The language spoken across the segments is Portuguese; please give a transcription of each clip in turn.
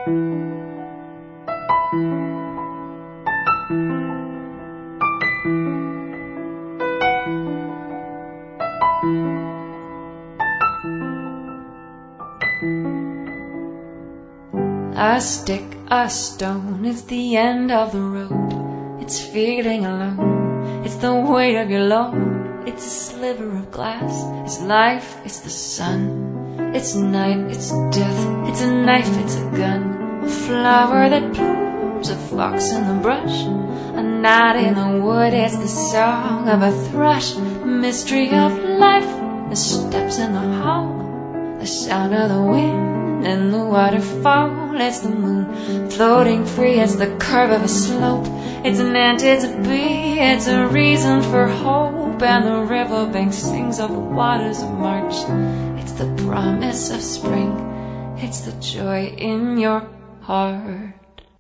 A stick, a stone, it's the end of the road. It's feeling alone, it's the weight of your load. It's a sliver of glass, it's life, it's the sun. It's night, it's death, it's a knife, it's a gun. A flower that blooms, a fox in the brush. A knot in the wood, it's the song of a thrush. The mystery of life, the steps in the hall. The sound of the wind and the waterfall. It's the moon floating free, it's the curve of a slope. It's an ant, it's a bee, it's a reason for hope. And the riverbank sings of the waters of March. It's the promise of spring, it's the joy in your heart.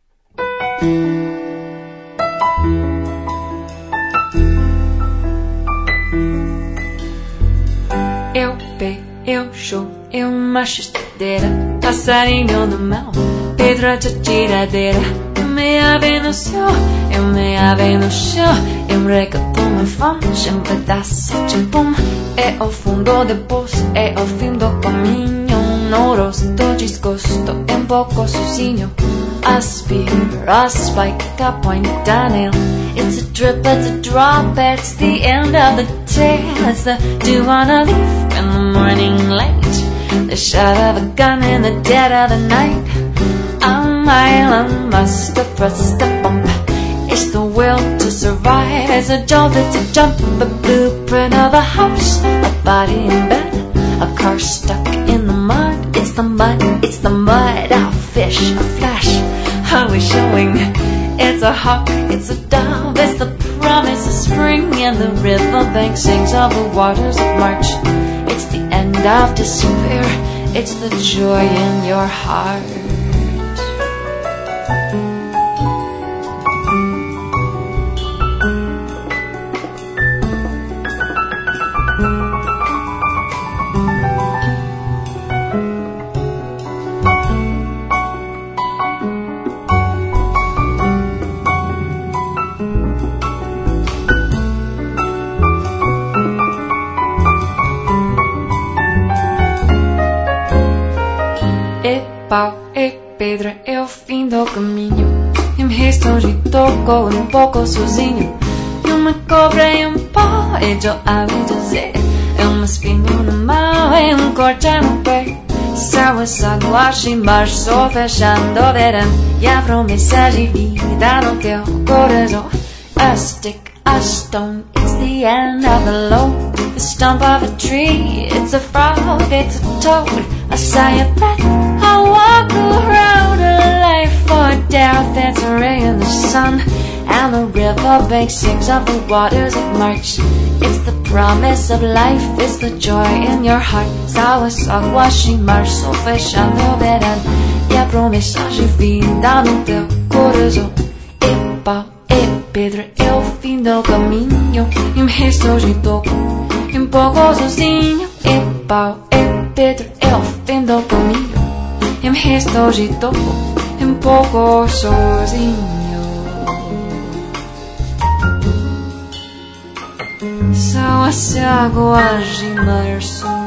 Eu pei, eu show, eu macho esteira. Passarinho no mel, pedra de tiradeira. Eu me avei no céu, eu me avei no chão. Eu regato me fonte, um pedaço de pão. É o fundo do poço, é o fim do caminho. No rosto desgosto, um pouco sozinho. Aspira, spike, a point down nail. It's a drip, it's a drop, it's the end of the tale. It's the dew on a leaf in the morning light. The shot of a gun in the dead of the night. A mile, a must, a thrust, a bump. It's the will to survive. It's a jolt, it's a jump. A blueprint of a house, a body in bed, a car stuck in the mud. It's the mud, it's the mud. A fish, a flash, how we showing. It's a hawk, it's a dove. It's the promise of spring. And the riverbank sings of the waters of March. It's the end of despair, it's the joy in your heart. Pau e pedra é o fim do caminho. E me restam de toco um pouco sozinho. E uma cobra e um pau, e eu ouvi dizer. É uma espinha no mão e um corte no pé. Sábados, águas em março, fechando o verão. E a promessa de vida no teu coração. A stick, a stone, it's the end of the load. The stump of a tree, it's a frog, it's a toad. I say a breath, I walk around a life or death. It's a ray in the sun, and the riverbank sings of the waters of March. It's the promise of life, it's the joy in your heart. Sábados, águas em março, fechando o verão. E a promessa de vida no teu coração. E pau, e pedra, é o fim do caminho. E me restou de toco, um pouco sozinho. E pau, e pedra, é o fim do caminho. E me restou de toco, um pouco sozinho. São as águas de março.